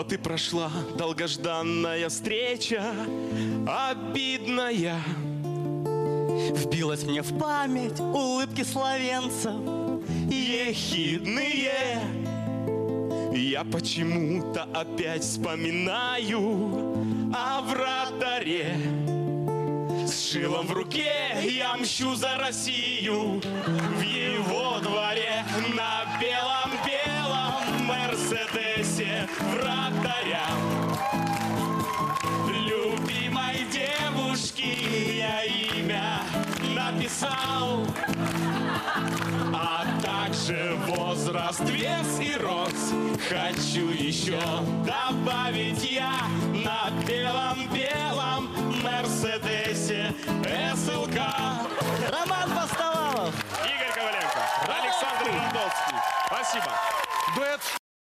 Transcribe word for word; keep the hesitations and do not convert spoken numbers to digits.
Вот и прошла долгожданная встреча, обидная. Вбилась мне в память улыбки словенцев Ехидные. Я почему-то опять вспоминаю о вратаре. С шилом в руке я мщу за Россию. В его дворе на белом-белом Мерседесе вратаря. Любимой девушке я имя написал, а также возраст, вес и рост хочу еще добавить я на белом-белом Мерседесе эс эл ка. Роман Постовалов. Игорь Коваленко, Александр Жандовский. Спасибо. Дуэт